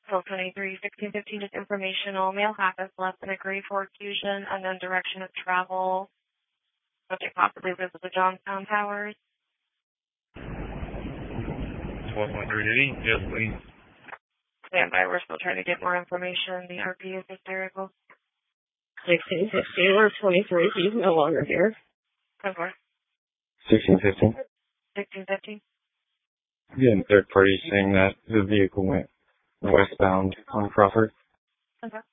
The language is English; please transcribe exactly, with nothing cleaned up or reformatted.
twelve twenty-three, sixteen fifteen is informational. Male half is less than a grade four fusion, unknown direction of travel. Subject possibly visit the Johnstown Towers. twelve twenty-three, did he? Yes, please. Stand by, we're still trying to get more information. The R P is hysterical. sixteen fifteen, we're twenty-three, he's no longer here. Over. sixteen fifteen. sixteen fifteen. Again, third party saying that the vehicle went westbound on Crawford. Okay.